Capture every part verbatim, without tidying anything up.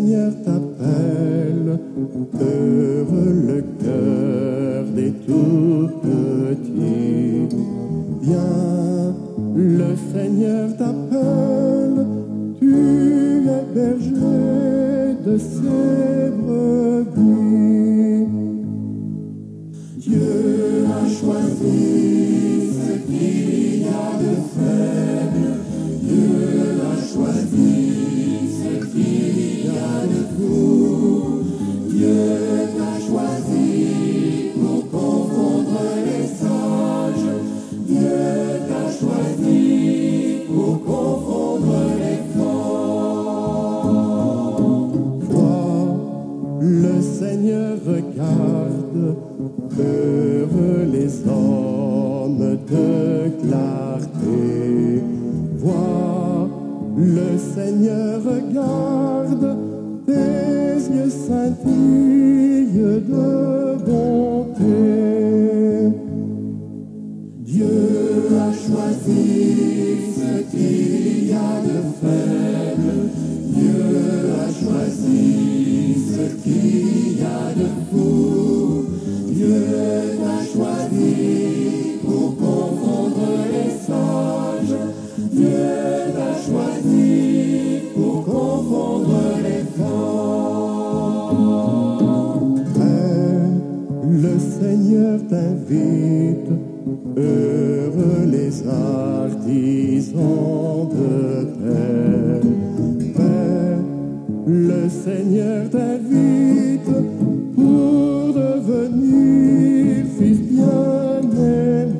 Seigneur t'appelle, heureux le cœur des tout petits. Viens, le Seigneur t'appelle, tu es berger de ses brebis. Dieu a choisi ce qu'il y a de faible, Dieu a choisi ce qu'il y a de fou, Dieu t'a choisi pour confondre les sages, Dieu t'a choisi pour confondre les forts. Vois, le Seigneur regarde, heureux les hommes de clarté. Vois, le Seigneur regarde, tes yeux scintillent de bonté. Dieu a choisi ce qu'il y a de faible, Dieu a choisi ce qu'il y a de fou, Dieu t'a choisi pour confondre les sages, Dieu t'a choisi pour confondre les forts. Mais le Seigneur t'invite, heureux les artisans de paix. Mais le Seigneur t'invite pour devenir fils bien-aimé.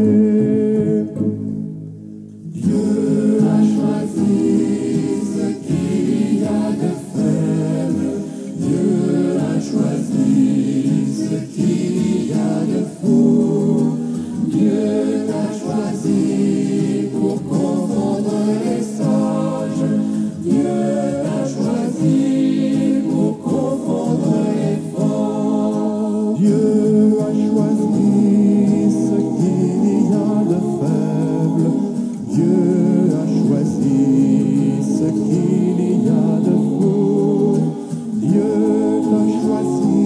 Dieu a choisi ce qu'il y a de faible, Dieu a choisi ce qu'il y a de fou, Dieu t'a choisi pour confondre les sages, Dieu t'a choisi pour confondre les forts. Dieu a choisi ce qu'il y a de faible, Dieu a choisi ce qu'il y a de fou, Dieu t'a choisi